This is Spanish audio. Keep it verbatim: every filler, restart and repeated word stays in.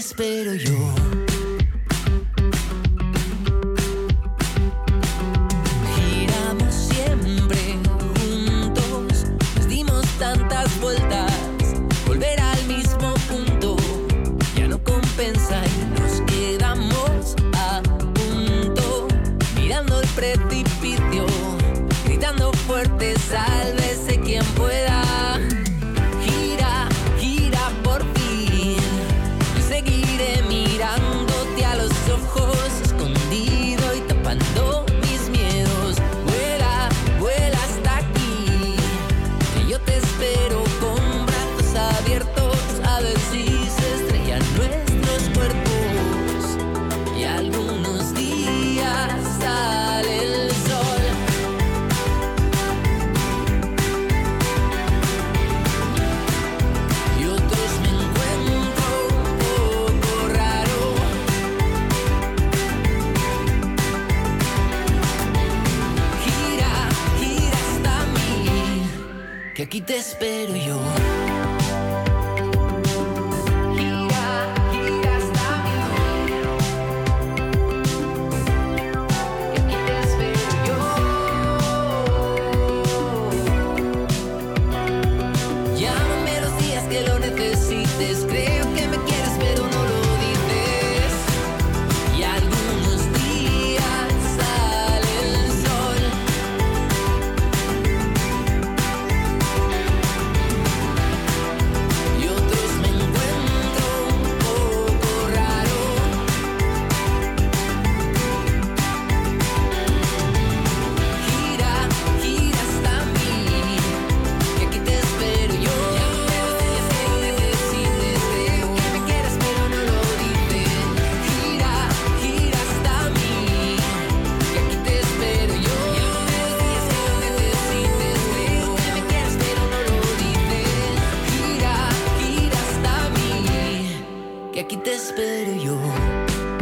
espero yo. Giramos siempre juntos, nos dimos tantas vueltas, volver al mismo punto ya no compensa y nos quedamos a punto, mirando el precipicio, gritando fuerte, sálvese quien pueda. Gira, gira por fin, yo seguiré mirándote a los ojos, escondido y tapando mis miedos. Vuela, vuela hasta aquí, que yo te espero con brazos abiertos, a ver si se estrellan nuestros cuerpos y algunos días sale el sol. Y otros me encuentro un poco raro. Gira, gira hasta mí, que aquí te espero yo. Gira, gira hasta mí, que aquí te espero yo. Llámame los días que lo necesites, creo que me quieres pero no lo dices. Y algunos días sale el sol. Y otros me encuentro un poco raro. Gira, gira hasta mí, que aquí te espero yo. Llámame los días que lo necesites, creo que me quieres pero no lo dices. Gira, gira hasta mí, que aquí te espero yo. Llámame los días que lo necesites, creo que me quieres pero no lo dices. Gira, gira hasta mí, que aquí te espero yo.